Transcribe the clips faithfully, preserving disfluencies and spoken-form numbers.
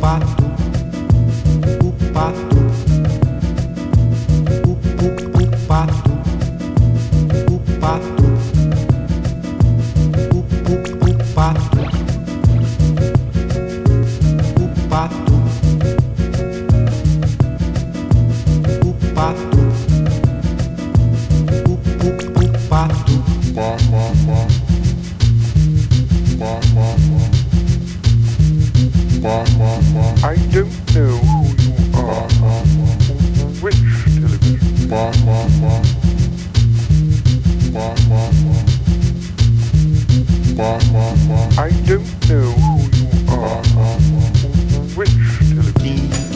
pato, o pato, o, o, o pato, o pato, o, o, o pato, o pato, o pato, o, o, o pato, pá, pá, pá. I don't know who you are. Which television? I don't know who you are. Which television?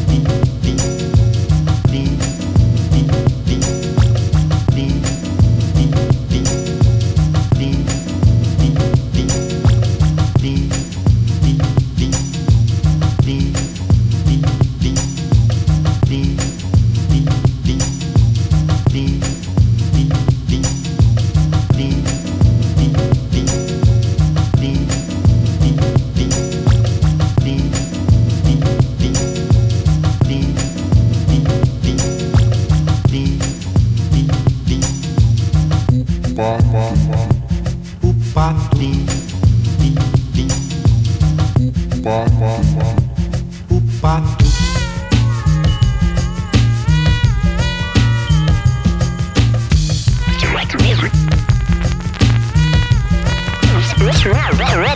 O pato, o pato, Direct music. Red, red, red.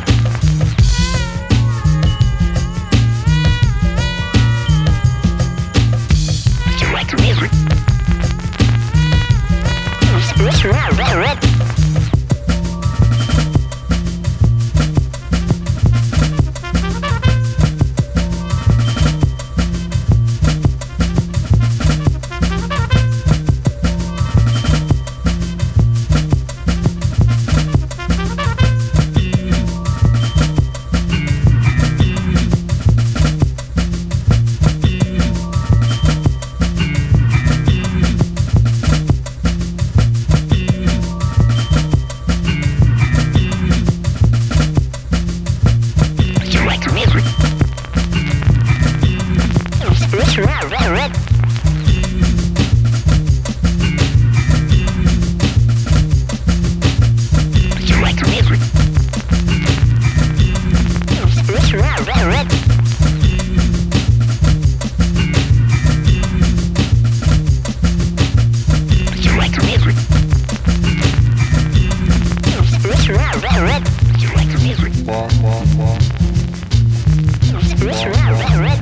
Direct music. Red, red, red. Red, red, red. Direct music. Red, red, red. Direct music. Red, red, red. Direct music. Red, red, red.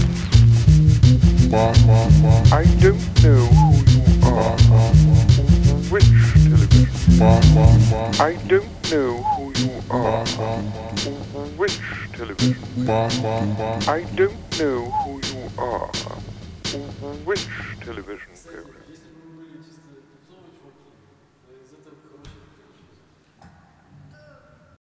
I don't know who you are. Which television? I don't know who you are. Which television? I don't know who you are. Which television program?